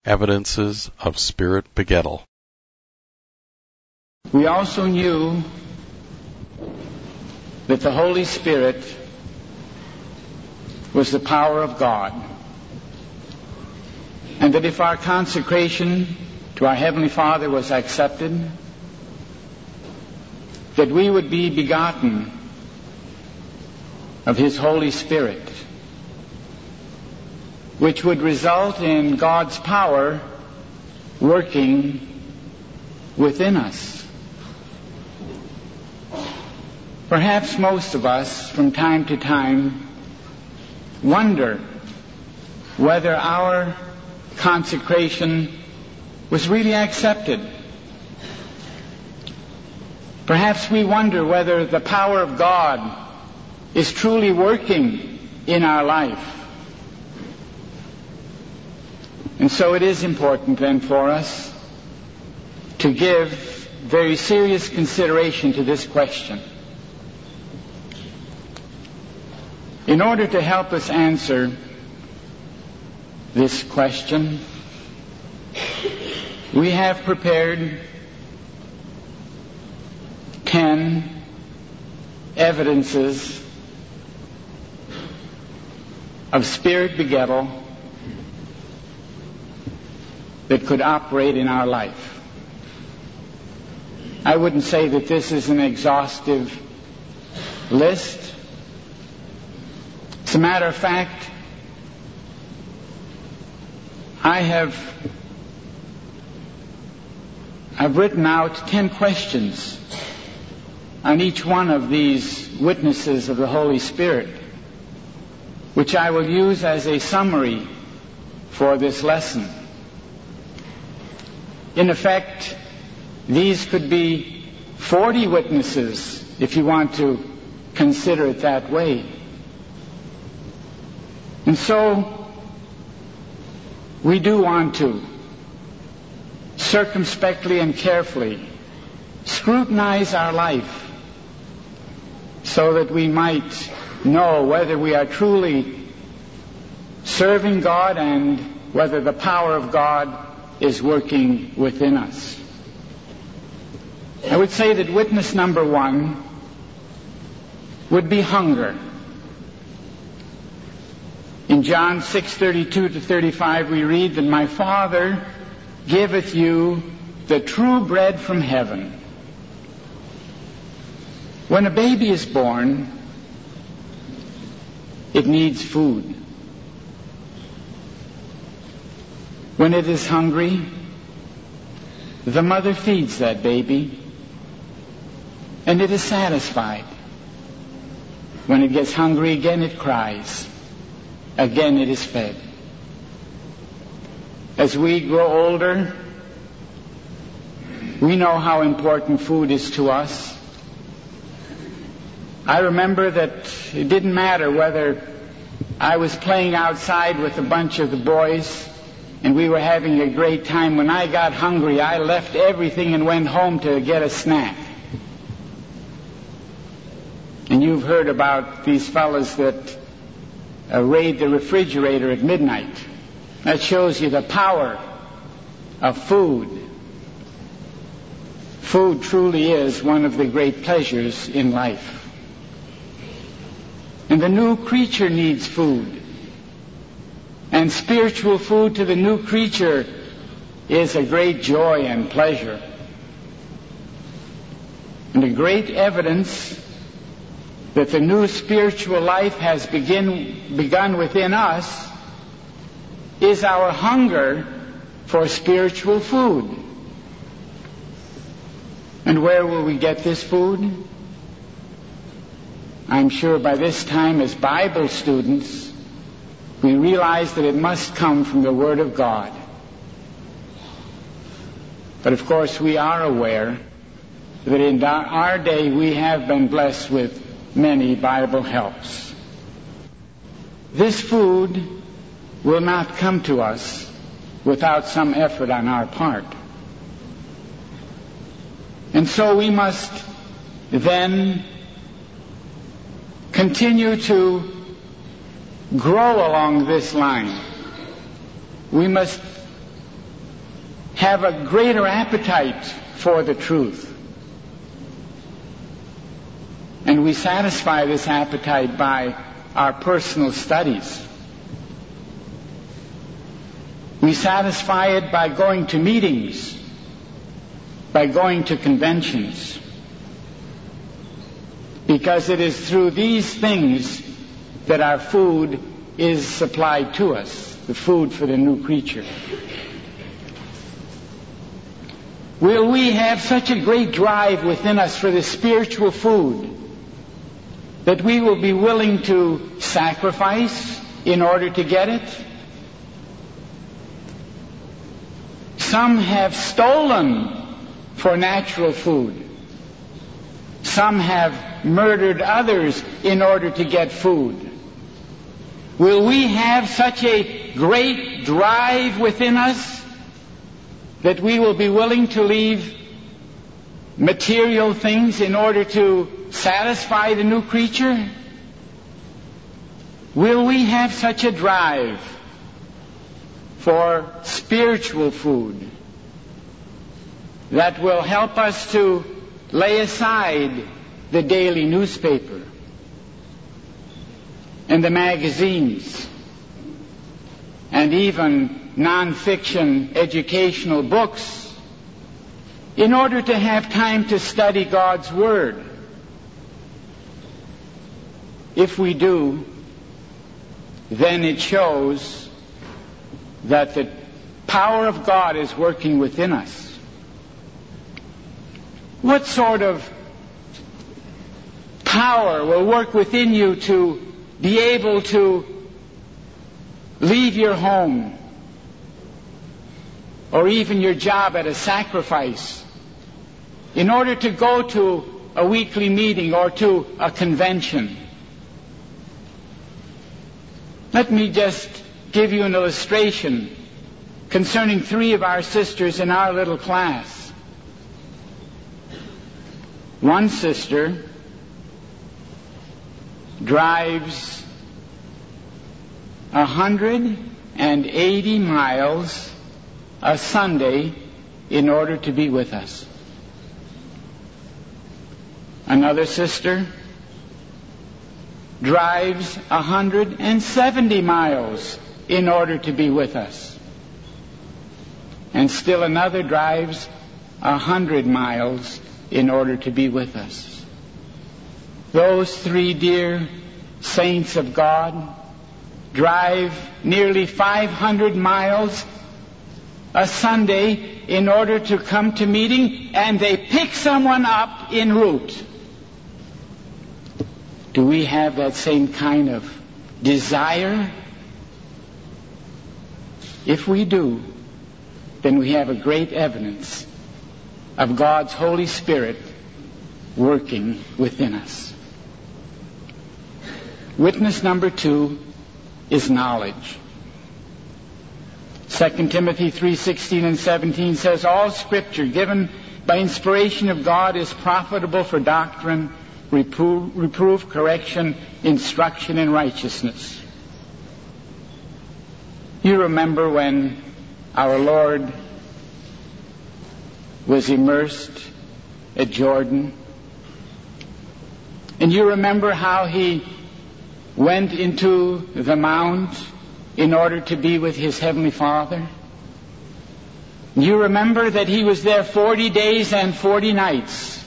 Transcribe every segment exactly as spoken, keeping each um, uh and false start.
Evidences of Spirit Begettal. We also knew that the Holy Spirit was the power of God, and that if our consecration to our Heavenly Father was accepted, that we would be begotten of His Holy Spirit, which would result in God's power working within us. Perhaps most of us, from time to time, wonder whether our consecration was really accepted. Perhaps we wonder whether the power of God is truly working in our life. And so it is important then for us to give very serious consideration to this question. In order to help us answer this question, we have prepared ten evidences of Spirit Begettal that could operate in our life. I wouldn't say that this is an exhaustive list. As a matter of fact, I have I've written out ten questions on each one of these witnesses of the Holy Spirit, which I will use as a summary for this lesson. In effect, these could be forty witnesses, if you want to consider it that way. And so, we do want to circumspectly and carefully scrutinize our life so that we might know whether we are truly serving God and whether the power of God is working within us. I would say that witness number one would be hunger. In John six thirty-two to thirty-five we read that my Father giveth you the true bread from heaven. When a baby is born, it needs food. When it is hungry, the mother feeds that baby, and it is satisfied. When it gets hungry again, it cries. Again, it is fed. As we grow older, we know how important food is to us. I remember that it didn't matter whether I was playing outside with a bunch of the boys and we were having a great time. When I got hungry, I left everything and went home to get a snack. And you've heard about these fellas that uh, raid the refrigerator at midnight. That shows you the power of food. Food truly is one of the great pleasures in life. And the new creature needs food. And spiritual food to the new creature is a great joy and pleasure. And a great evidence that the new spiritual life has begin, begun within us is our hunger for spiritual food. And where will we get this food? I'm sure by this time, as Bible students, we realize that it must come from the Word of God. But of course, we are aware that in our day we have been blessed with many Bible helps. This food will not come to us without some effort on our part. And so we must then continue to grow along this line. We must have a greater appetite for the truth. And we satisfy this appetite by our personal studies. We satisfy it by going to meetings, by going to conventions, because it is through these things that our food is supplied to us, the food for the new creature. Will we have such a great drive within us for the spiritual food that we will be willing to sacrifice in order to get it? Some have stolen for natural food. Some have murdered others in order to get food. Will we have such a great drive within us that we will be willing to leave material things in order to satisfy the new creature? Will we have such a drive for spiritual food that will help us to lay aside the daily newspaper and the magazines and even non-fiction educational books in order to have time to study God's Word? If we do, then it shows that the power of God is working within us. What sort of power will work within you to be able to leave your home or even your job at a sacrifice in order to go to a weekly meeting or to a convention? Let me just give you an illustration concerning three of our sisters in our little class. One sister drives one hundred eighty miles a Sunday in order to be with us. Another sister drives one hundred seventy miles in order to be with us. And still another drives one hundred miles in order to be with us. Those three dear saints of God drive nearly five hundred miles a Sunday in order to come to meeting, and they pick someone up en route. Do we have that same kind of desire? If we do, then we have a great evidence of God's Holy Spirit working within us. Witness number two is knowledge. Second Timothy three sixteen and seventeen says, all Scripture given by inspiration of God is profitable for doctrine, reproof, reproof, correction, instruction in righteousness. You remember when our Lord was immersed at Jordan, and you remember how he went into the mount in order to be with his Heavenly Father. You remember that he was there forty days and forty nights.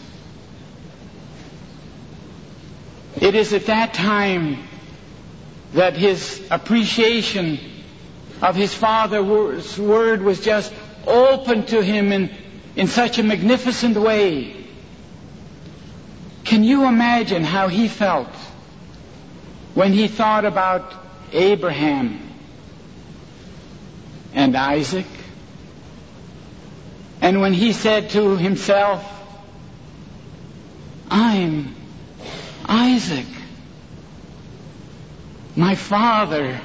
It is at that time that his appreciation of his Father's Word was just open to him in, in such a magnificent way. Can you imagine how he felt when he thought about Abraham and Isaac, and when he said to himself, I'm Isaac, my father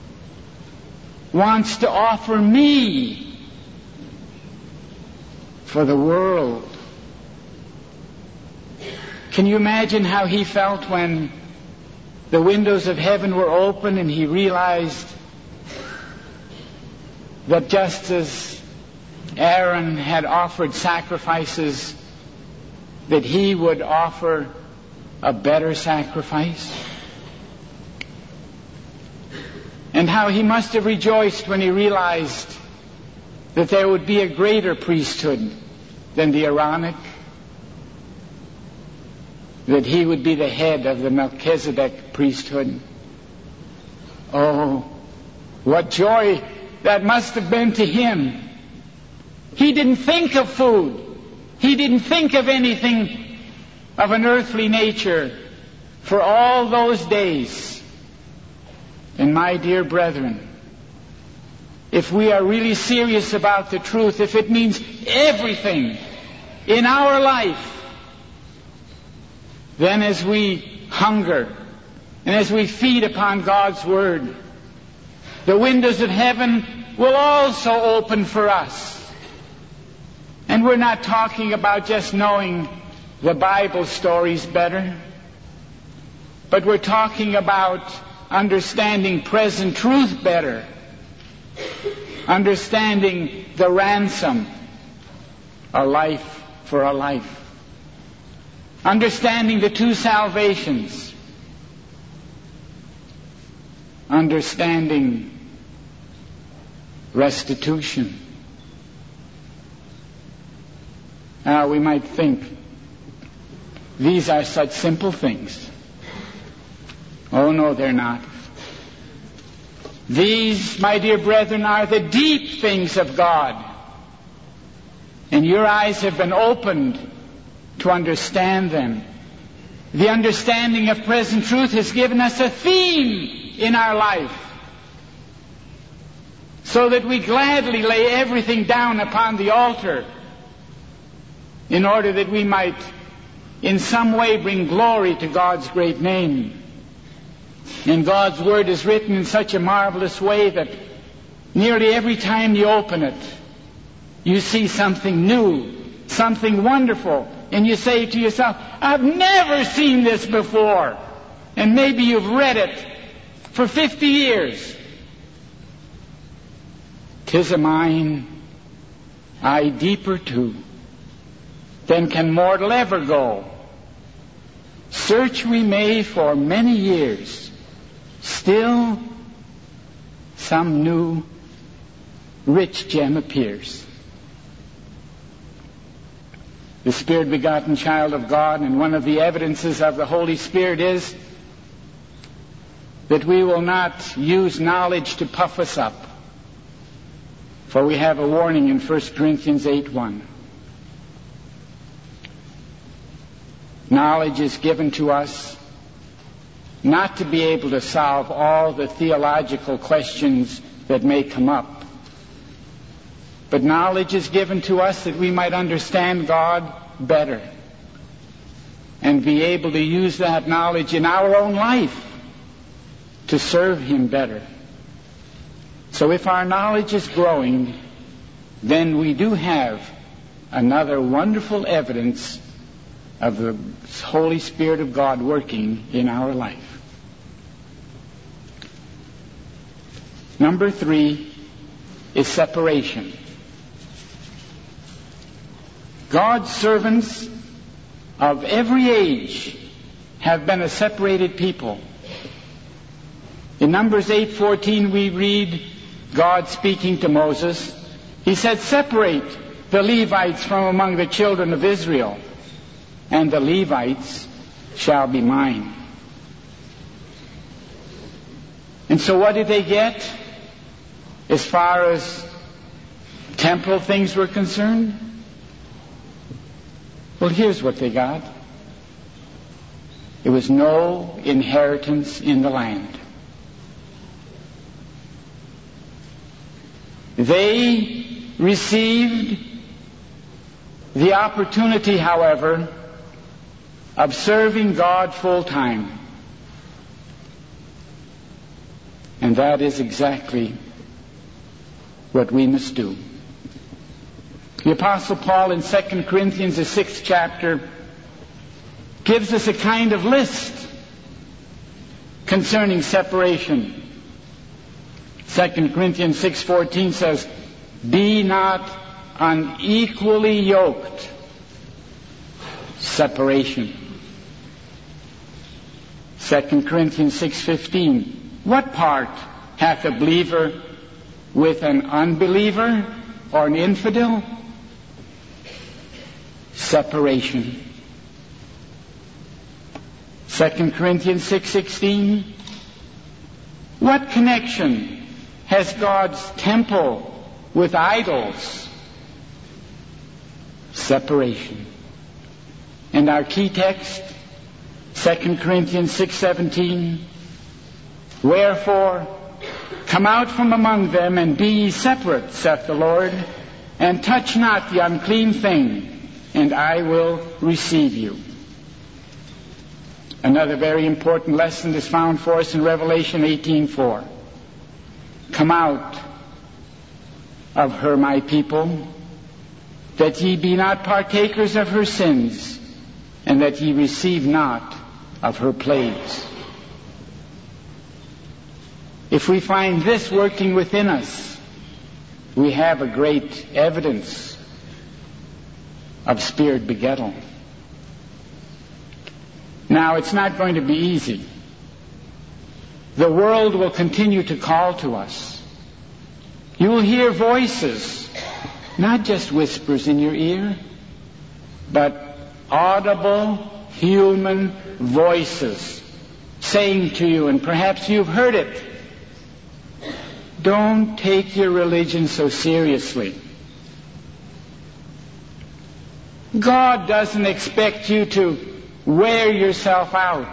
wants to offer me for the world. Can you imagine how he felt when the windows of heaven were open and he realized that just as Aaron had offered sacrifices, that he would offer a better sacrifice? And how he must have rejoiced when he realized that there would be a greater priesthood than the Aaronic, that he would be the head of the Melchizedek priesthood. Oh, what joy that must have been to him. He didn't think of food. He didn't think of anything of an earthly nature for all those days. And my dear brethren, if we are really serious about the truth, if it means everything in our life, then as we hunger and as we feed upon God's Word, the windows of heaven will also open for us. And we're not talking about just knowing the Bible stories better, but we're talking about understanding present truth better, understanding the ransom, a life for a life, understanding the two salvations, understanding restitution. Now we might think these are such simple things. Oh no, they're not. These, my dear brethren, are the deep things of God. And your eyes have been opened to understand them. The understanding of present truth has given us a theme in our life, so that we gladly lay everything down upon the altar in order that we might in some way bring glory to God's great name. And God's Word is written in such a marvelous way that nearly every time you open it, you see something new, something wonderful, and you say to yourself, I've never seen this before. And maybe you've read it for fifty years. 'Tis a mine, aye, deeper too, than can mortal ever go. Search we may for many years, still some new rich gem appears. The Spirit-begotten child of God, and one of the evidences of the Holy Spirit is that we will not use knowledge to puff us up. For we have a warning in First Corinthians eight one. Knowledge is given to us not to be able to solve all the theological questions that may come up, but knowledge is given to us that we might understand God better and be able to use that knowledge in our own life to serve Him better. So if our knowledge is growing, then we do have another wonderful evidence of the Holy Spirit of God working in our life. Number three is separation. God's servants of every age have been a separated people. In Numbers eight fourteen we read God speaking to Moses. He said, separate the Levites from among the children of Israel, and the Levites shall be mine. And so what did they get as far as temporal things were concerned? Well, here's what they got. There was no inheritance in the land. They received the opportunity, however, of serving God full time. And that is exactly what we must do. The Apostle Paul in Second Corinthians, the sixth chapter, gives us a kind of list concerning separation. Second Corinthians six fourteen says, be not unequally yoked. Separation. Second Corinthians six fifteen. What part hath a believer with an unbeliever or an infidel? Separation. Second Corinthians six sixteen. What connection has God's temple with idols? Separation. And our key text, Second Corinthians six seventeen. Wherefore, come out from among them, and be ye separate, saith the Lord, and touch not the unclean thing, and I will receive you. Another very important lesson is found for us in Revelation eighteen four. Come out of her, my people, that ye be not partakers of her sins, and that ye receive not of her plagues. If we find this working within us, we have a great evidence of spirit begettal. Now, it's not going to be easy. The world will continue to call to us. You will hear voices, not just whispers in your ear, but audible human voices saying to you, and perhaps you've heard it, don't take your religion so seriously. God doesn't expect you to wear yourself out.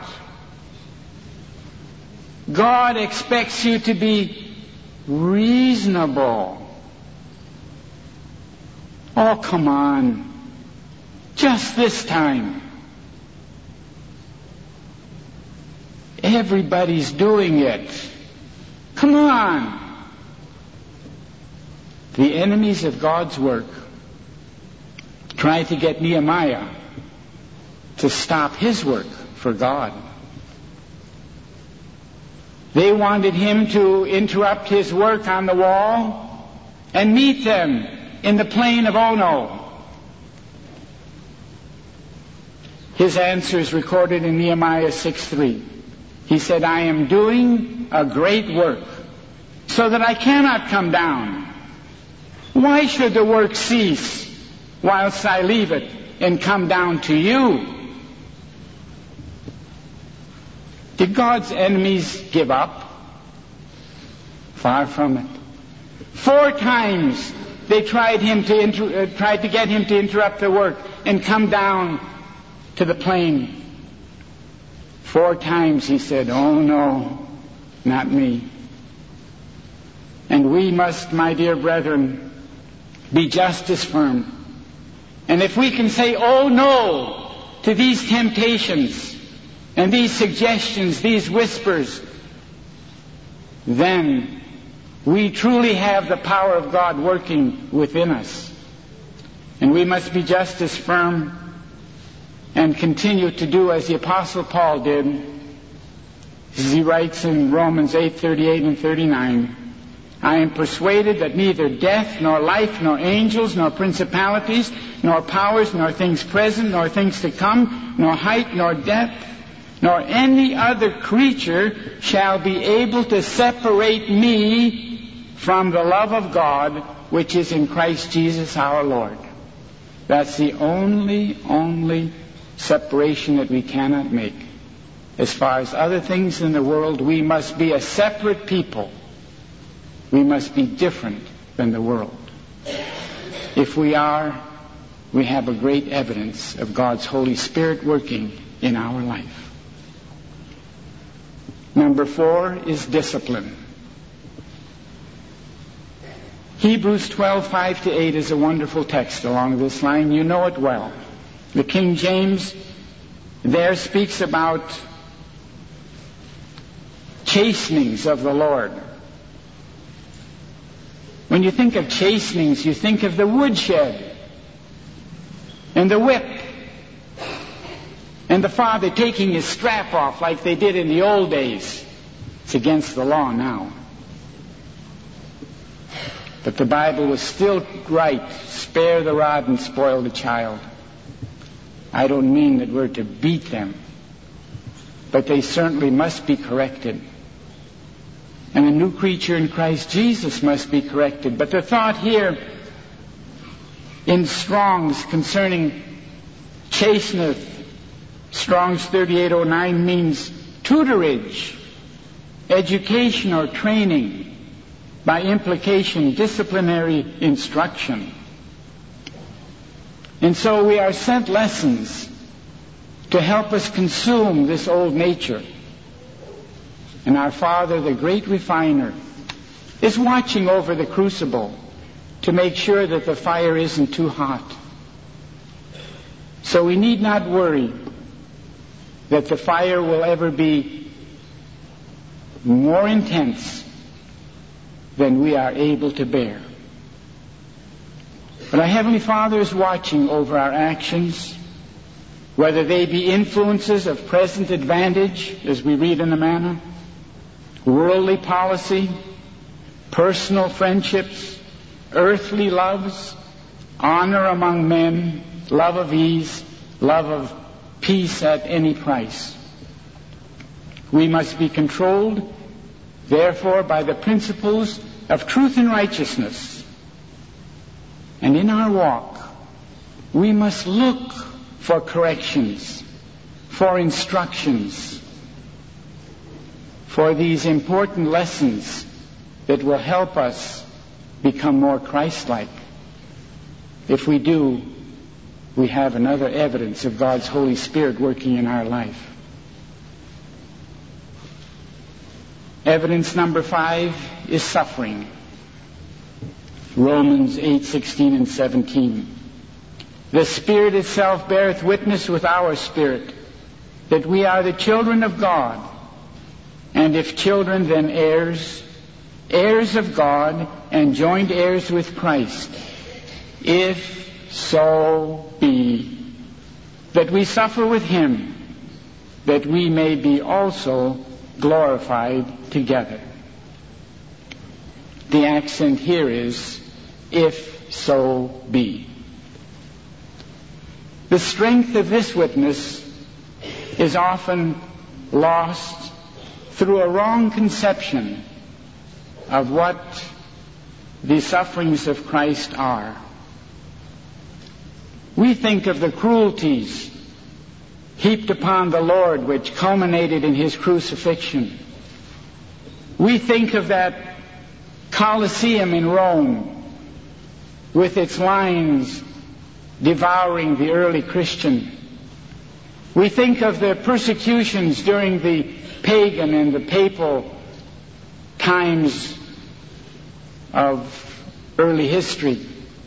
God expects you to be reasonable. Oh, come on. Just this time. Everybody's doing it. Come on. The enemies of God's work tried to get Nehemiah to stop his work for God. They wanted him to interrupt his work on the wall and meet them in the plain of Ono. His answer is recorded in Nehemiah six three. He said, I am doing a great work so that I cannot come down. Why should the work cease whilst I leave it and come down to you? Did God's enemies give up? Far from it. Four times they tried him to inter- uh, tried to get him to interrupt the work and come down to the plain. Four times he said, oh no, not me. And we must, my dear brethren, be just as firm. And if we can say, oh no, to these temptations and these suggestions, these whispers, then we truly have the power of God working within us. And we must be just as firm and continue to do as the Apostle Paul did, as he writes in Romans eight thirty-eight and thirty-nine, I am persuaded that neither death, nor life, nor angels, nor principalities, nor powers, nor things present, nor things to come, nor height, nor depth, nor any other creature shall be able to separate me from the love of God which is in Christ Jesus our Lord. That's the only, only separation that we cannot make. As far as other things in the world, we must be a separate people. We must be different than the world. If we are, we have a great evidence of God's Holy Spirit working in our life. Number four is discipline. Hebrews twelve, five to eight is a wonderful text along this line. You know it well. The King James there speaks about chastenings of the Lord. When you think of chastenings, you think of the woodshed and the whip and the father taking his strap off like they did in the old days. It's against the law now. But the Bible was still right. Spare the rod and spoil the child. I don't mean that we're to beat them, but they certainly must be corrected. And a new creature in Christ Jesus must be corrected. But the thought here in Strong's concerning chasteneth, Strong's thirty-eight oh nine, means tutorage, education or training, by implication disciplinary instruction. And so we are sent lessons to help us consume this old nature. And our Father, the great refiner, is watching over the crucible to make sure that the fire isn't too hot. So we need not worry that the fire will ever be more intense than we are able to bear. But our Heavenly Father is watching over our actions, whether they be influences of present advantage, as we read in the manna, worldly policy, personal friendships, earthly loves, honor among men, love of ease, love of peace at any price. We must be controlled, therefore, by the principles of truth and righteousness. And in our walk, we must look for corrections, for instructions, for these important lessons that will help us become more Christ-like. If we do, we have another evidence of God's Holy Spirit working in our life. Evidence number five is suffering. Romans eight sixteen and seventeen. The Spirit itself beareth witness with our spirit that we are the children of God, and if children, then heirs, heirs of God, and joint heirs with Christ, if so be that we suffer with him, that we may be also glorified together. The accent here is, if so be. The strength of this witness is often lost through a wrong conception of what the sufferings of Christ are. We think of the cruelties heaped upon the Lord which culminated in his crucifixion. We think of that Colosseum in Rome with its lions devouring the early Christian. We think of the persecutions during the pagan and the papal times of early history.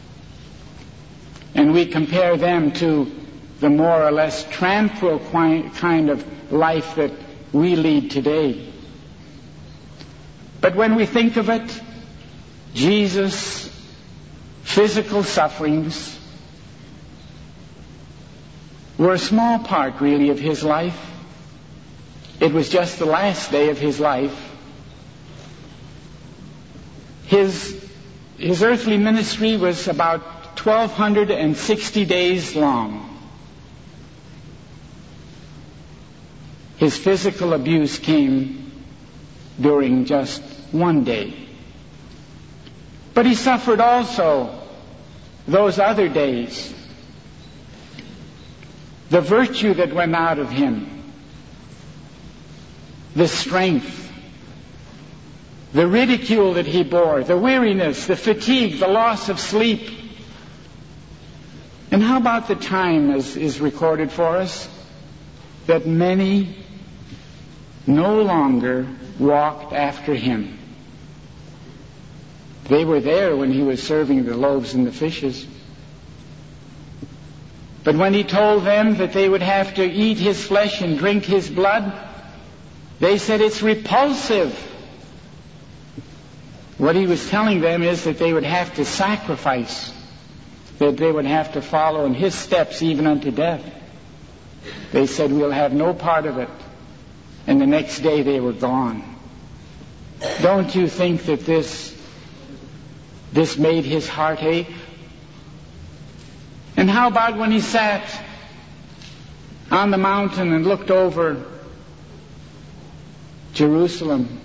And we compare them to the more or less tranquil kind of life that we lead today. But when we think of it, Jesus' physical sufferings were a small part, really, of his life. It was just the last day of his life. His, his earthly ministry was about twelve sixty days long. His physical abuse came during just one day. But he suffered also those other days. The virtue that went out of him, the strength, the ridicule that he bore, the weariness, the fatigue, the loss of sleep. And how about the time, as is recorded for us, that many no longer walked after him. They were there when he was serving the loaves and the fishes. But when he told them that they would have to eat his flesh and drink his blood, they said it's repulsive. What he was telling them is that they would have to sacrifice, that they would have to follow in his steps even unto death. They said, we'll have no part of it. And the next day they were gone. Don't you think that this this made his heart ache? And how about when he sat on the mountain and looked over Jerusalem?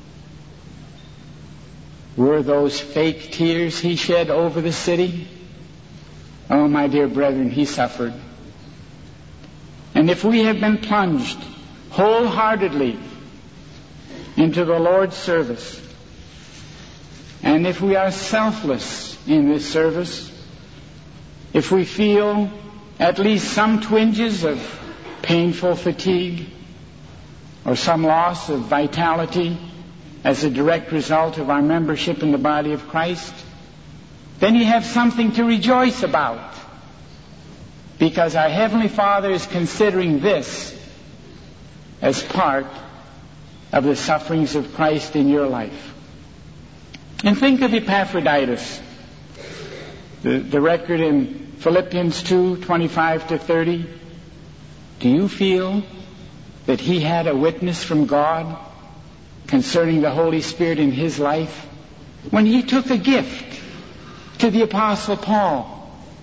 Were those fake tears he shed over the city? Oh, my dear brethren, he suffered. And if we have been plunged wholeheartedly into the Lord's service, and if we are selfless in this service, if we feel at least some twinges of painful fatigue or some loss of vitality as a direct result of our membership in the body of Christ, then you have something to rejoice about, because our Heavenly Father is considering this as part of the sufferings of Christ in your life. And think of Epaphroditus, the, the record in Philippians two, twenty-five to thirty. Do you feel that he had a witness from God concerning the Holy Spirit in his life when he took a gift to the Apostle Paul?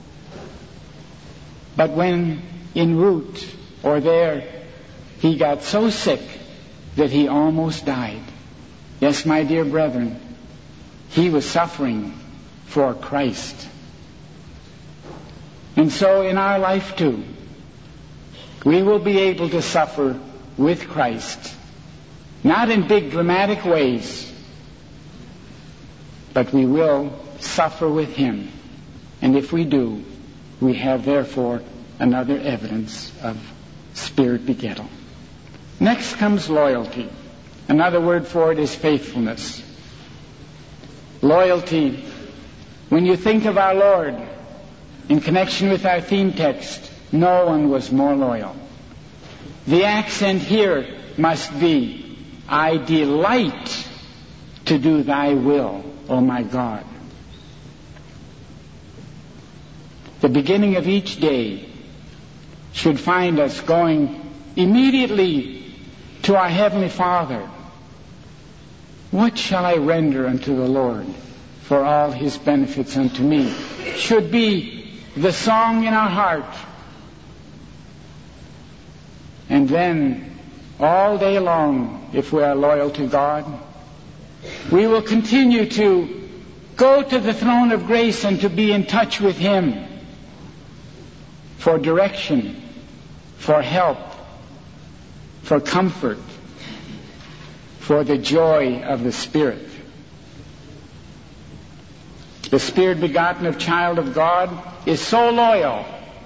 But when en route or there, he got so sick that he almost died. Yes, my dear brethren, he was suffering for Christ. And so in our life too, we will be able to suffer with Christ, not in big dramatic ways, but we will suffer with him. And if we do, we have therefore another evidence of spirit begettal. Next comes loyalty. Another word for it is faithfulness. Loyalty, when you think of our Lord in connection with our theme text, no one was more loyal. The accent here must be, I delight to do thy will, O my God. The beginning of each day should find us going immediately to our Heavenly Father. What shall I render unto the Lord for all his benefits unto me? Should be the song in our heart. And then, all day long, if we are loyal to God, we will continue to go to the throne of grace and to be in touch with him for direction, for help, for comfort, for the joy of the Spirit. The Spirit begotten of child of God is so loyal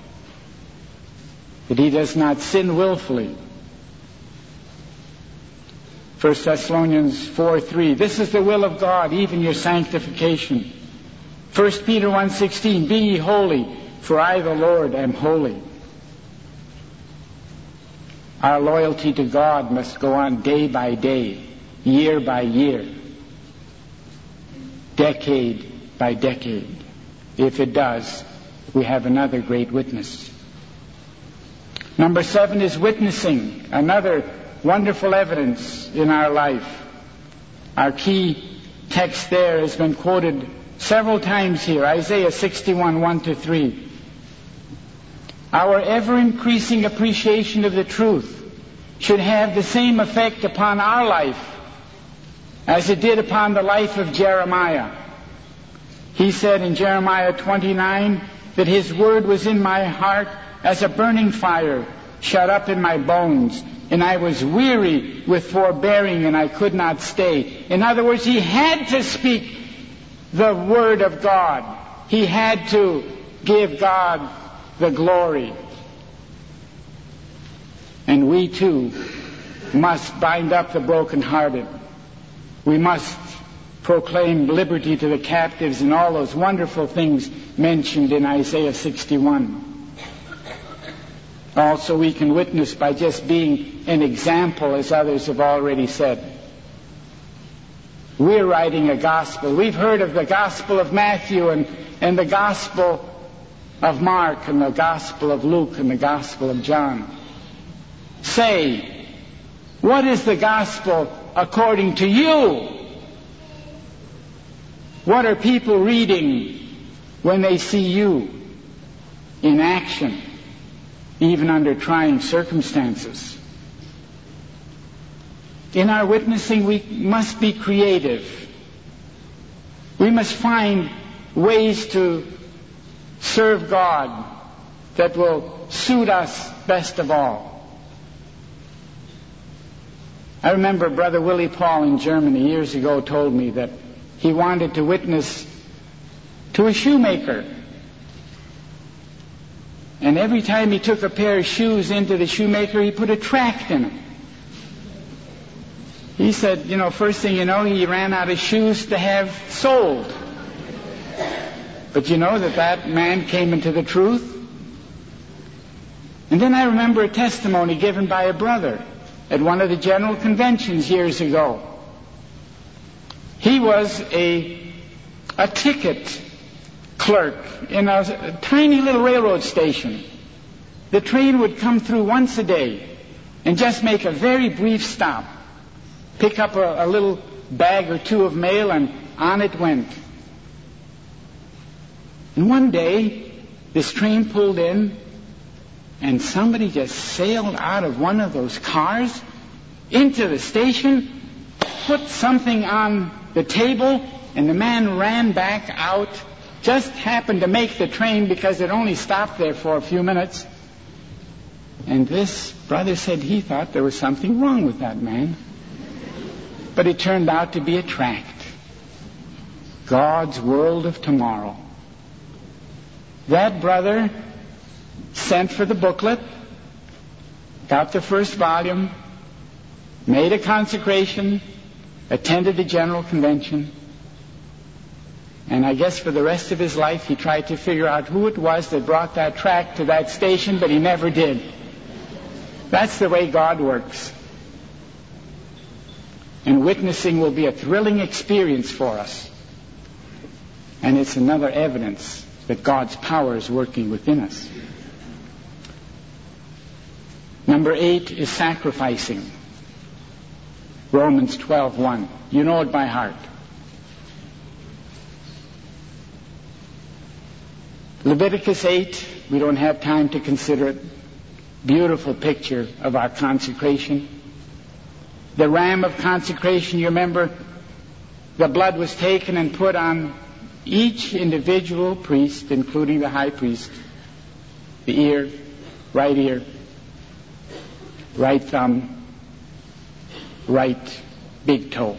that he does not sin willfully. First Thessalonians four three, this is the will of God, even your sanctification. First Peter one sixteen, be ye holy, for I the Lord am holy. Our loyalty to God must go on day by day, year by year, decade by decade. If it does, we have another great witness. Number seven is witnessing, another wonderful evidence in our life. Our key text there has been quoted several times here, Isaiah sixty-one, one to three. Our ever-increasing appreciation of the truth should have the same effect upon our life as it did upon the life of Jeremiah. He said in Jeremiah twenty-nine that his word was in my heart as a burning fire shut up in my bones, and I was weary with forbearing, and I could not stay. In other words, he had to speak the word of God. He had to give God the glory. And we too must bind up the brokenhearted. We must proclaim liberty to the captives and all those wonderful things mentioned in Isaiah sixty-one. Also, we can witness by just being an example, as others have already said. We're writing a gospel. We've heard of the gospel of Matthew and, and the gospel of Mark and the gospel of Luke and the gospel of John. Say, what is the gospel according to you? What are people reading when they see you in action, even under trying circumstances? In our witnessing, we must be creative. We must find ways to serve God that will suit us best of all. I remember Brother Willie Paul in Germany years ago told me that he wanted to witness to a shoemaker. And every time he took a pair of shoes into the shoemaker, he put a tract in them. He said, you know, first thing you know, he ran out of shoes to have sold. But you know that that man came into the truth. And then I remember a testimony given by a brother at one of the general conventions years ago. He was a, a ticket clerk in a, a tiny little railroad station. The train would come through once a day and just make a very brief stop, pick up a, a little bag or two of mail, and on it went. And one day, this train pulled in, and somebody just sailed out of one of those cars into the station, put something on the table, and the man ran back out, just happened to make the train because it only stopped there for a few minutes. And this brother said he thought there was something wrong with that man. But it turned out to be a tract. God's World of Tomorrow. That brother sent for the booklet, got the first volume, made a consecration, attended the general convention, and I guess for the rest of his life he tried to figure out who it was that brought that tract to that station, but he never did. That's the way God works. And witnessing will be a thrilling experience for us. And it's another evidence that God's power is working within us. Number eight is sacrificing. Romans twelve one. You know it by heart. Leviticus eight, we don't have time to consider it. Beautiful picture of our consecration. The ram of consecration, you remember, the blood was taken and put on each individual priest, including the high priest, the ear, right ear, right thumb, right big toe.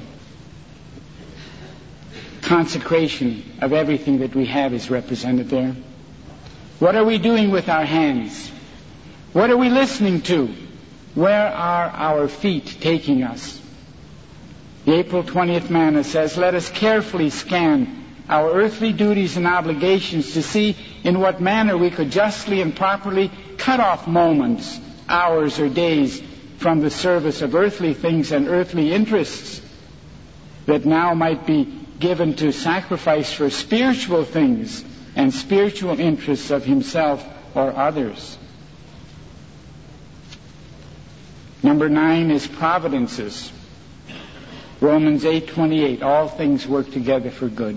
Consecration of everything that we have is represented there. What are we doing with our hands? What are we listening to? Where are our feet taking us? The April twentieth manna says, let us carefully scan our earthly duties and obligations to see in what manner we could justly and properly cut off moments, hours, or days from the service of earthly things and earthly interests that now might be given to sacrifice for spiritual things and spiritual interests of himself or others. Number nine is providences. Romans eight twenty-eight, all things work together for good.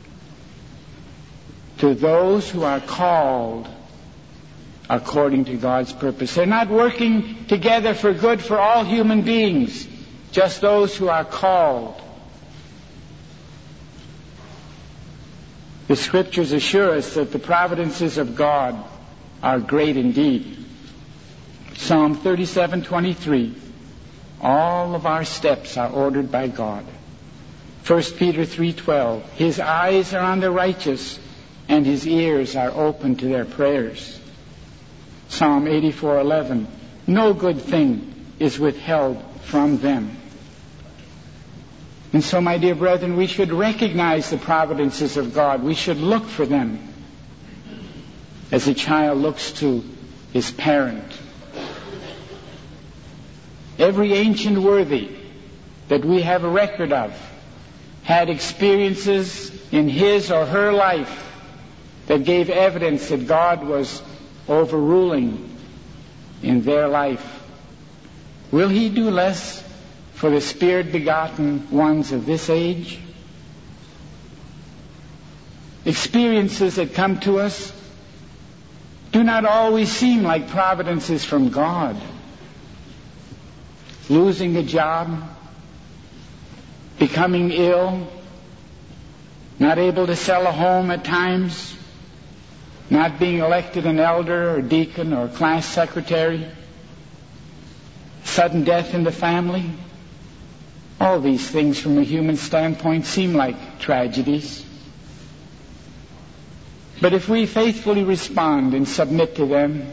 To those who are called according to God's purpose. They're not working together for good for all human beings, just those who are called. The Scriptures assure us that the providences of God are great indeed. Psalm thirty-seven twenty-three, all of our steps are ordered by God. First Peter three twelve, his eyes are on the righteous and his ears are open to their prayers. Psalm eighty-four eleven, no good thing is withheld from them. And so, my dear brethren, we should recognize the providences of God. We should look for them as a child looks to his parent. Every ancient worthy that we have a record of had experiences in his or her life that gave evidence that God was overruling in their life. Will he do less for the Spirit-begotten ones of this age? experiences that come to us do not always seem like providences from God. Losing a job, becoming ill, not able to sell a home at times, not being elected an elder or deacon or class secretary, sudden death in the family. All these things from a human standpoint seem like tragedies. But if we faithfully respond and submit to them,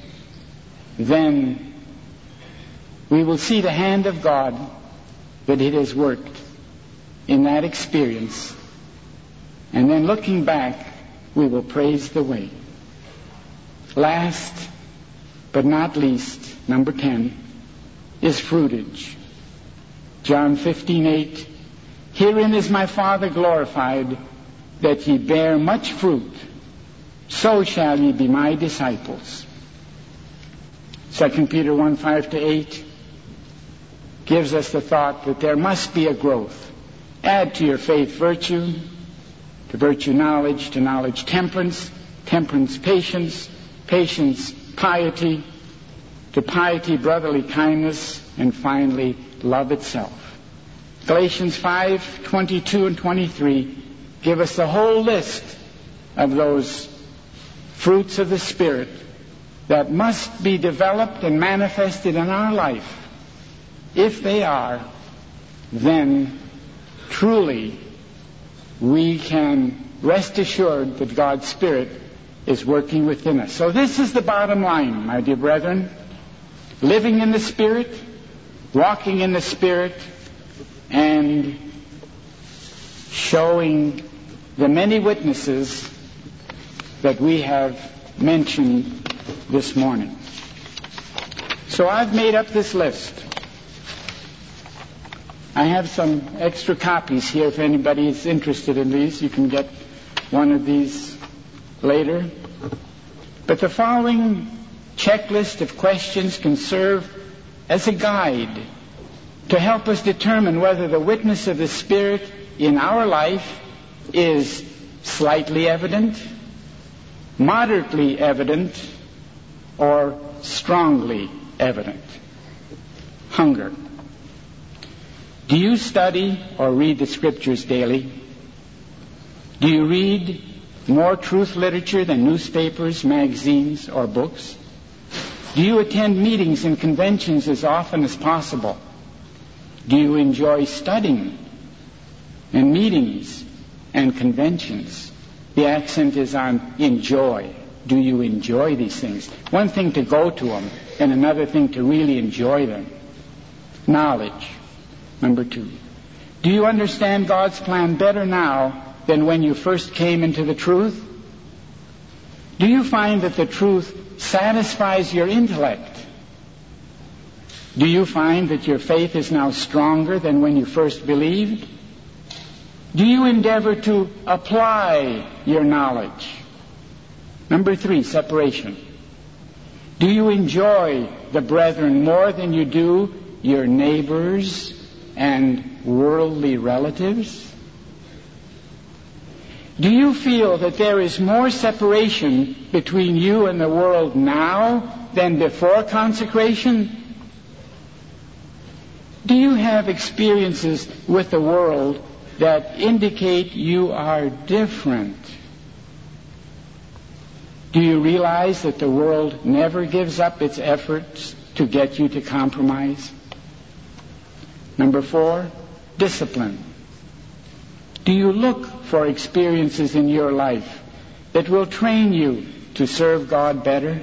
then we will see the hand of God that it has worked in that experience. And then looking back, we will praise the way. Last but not least, number ten, is fruitage. John fifteen eight, herein is my Father glorified, that ye bear much fruit, so shall ye be my disciples. Second Peter one five to eight gives us the thought that there must be a growth. Add to your faith virtue, to virtue knowledge, to knowledge temperance, temperance patience, patience piety, to piety brotherly kindness, and finally love itself. Galatians five twenty-two and twenty-three give us the whole list of those fruits of the Spirit that must be developed and manifested in our life. If they are, then truly we can rest assured that God's Spirit is working within us. So this is the bottom line, my dear brethren. Living in the Spirit, walking in the Spirit, and showing the many witnesses that we have mentioned this morning. So I've made up this list. I have some extra copies here. If anybody is interested in these, you can get one of these later. But the following checklist of questions can serve as a guide to help us determine whether the witness of the Spirit in our life is slightly evident, moderately evident, or strongly evident. Hunger. Do you study or read the Scriptures daily? Do you read more truth literature than newspapers, magazines, or books? Do you attend meetings and conventions as often as possible? Do you enjoy studying and meetings and conventions? The accent is on enjoy. Do you enjoy these things? One thing to go to them, and another thing to really enjoy them. Knowledge. Number two. Do you understand God's plan better now than when you first came into the truth? Do you find that the truth satisfies your intellect? Do you find that your faith is now stronger than when you first believed? Do you endeavor to apply your knowledge? Number three, separation. Do you enjoy the brethren more than you do your neighbors and worldly relatives? Do you feel that there is more separation between you and the world now than before consecration? Do you have experiences with the world that indicate you are different? Do you realize that the world never gives up its efforts to get you to compromise? Number four, discipline. Do you look for experiences in your life that will train you to serve God better?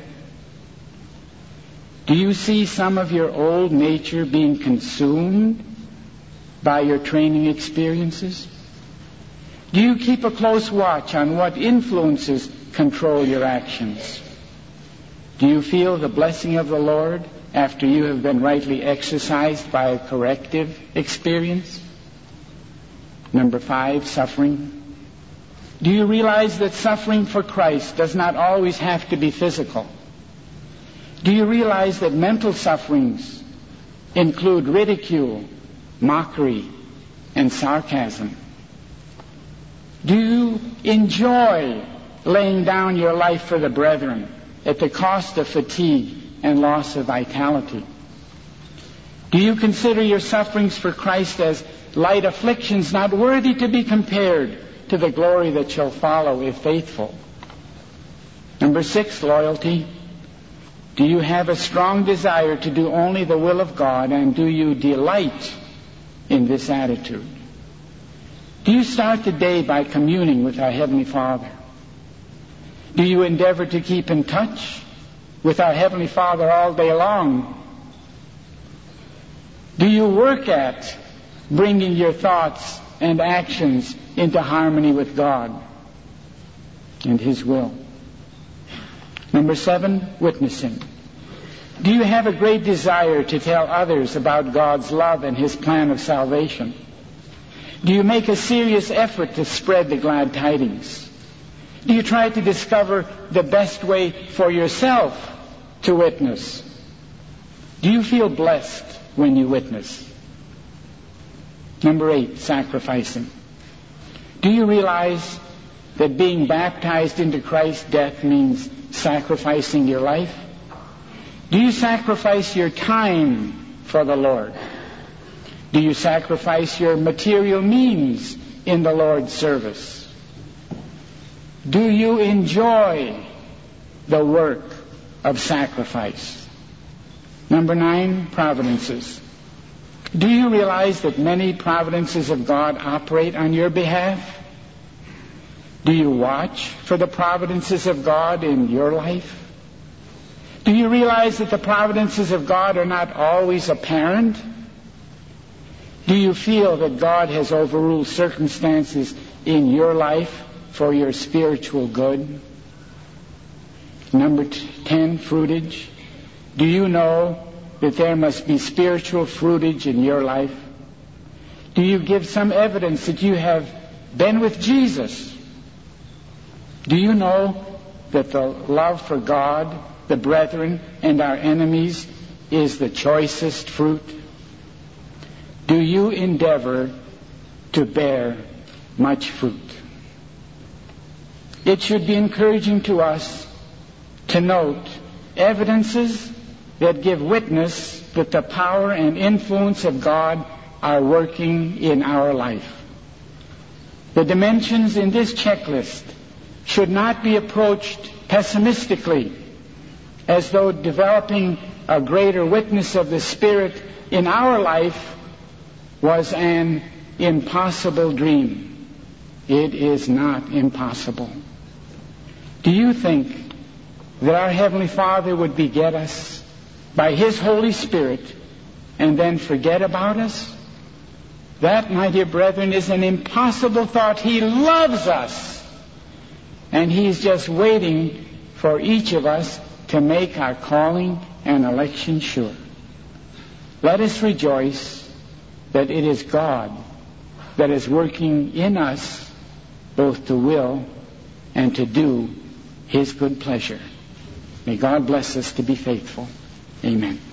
Do you see some of your old nature being consumed by your training experiences? Do you keep a close watch on what influences control your actions? Do you feel the blessing of the Lord after you have been rightly exercised by a corrective experience? Number five, suffering. Do you realize that suffering for Christ does not always have to be physical? Do you realize that mental sufferings include ridicule, mockery, and sarcasm? Do you enjoy laying down your life for the brethren at the cost of fatigue and loss of vitality? Do you consider your sufferings for Christ as light afflictions, not worthy to be compared to the glory that shall follow if faithful? Number six, loyalty. Do you have a strong desire to do only the will of God, and do you delight in this attitude? Do you start the day by communing with our Heavenly Father? Do you endeavor to keep in touch with our Heavenly Father all day long? Do you work at bringing your thoughts and actions into harmony with God and His will? Number seven, witnessing. Do you have a great desire to tell others about God's love and His plan of salvation? Do you make a serious effort to spread the glad tidings? Do you try to discover the best way for yourself to witness? Do you feel blessed when you witness? Number eight, sacrificing. Do you realize that being baptized into Christ's death means sacrificing your life? Do you sacrifice your time for the Lord? Do you sacrifice your material means in the Lord's service? Do you enjoy the work of sacrifice? Number nine, providences. Do you realize that many providences of God operate on your behalf? Do you watch for the providences of God in your life? Do you realize that the providences of God are not always apparent? Do you feel that God has overruled circumstances in your life for your spiritual good? Number ten, fruitage. Do you know that there must be spiritual fruitage in your life? Do you give some evidence that you have been with Jesus? Do you know that the love for God, the brethren, and our enemies is the choicest fruit? Do you endeavor to bear much fruit? It should be encouraging to us to note evidences that give witness that the power and influence of God are working in our life. The dimensions in this checklist should not be approached pessimistically, as though developing a greater witness of the Spirit in our life was an impossible dream. It is not impossible. Do you think that our Heavenly Father would beget us by His Holy Spirit and then forget about us? That, my dear brethren, is an impossible thought. He loves us, and He's just waiting for each of us to make our calling and election sure. Let us rejoice that it is God that is working in us both to will and to do His good pleasure. May God bless us to be faithful. Amen.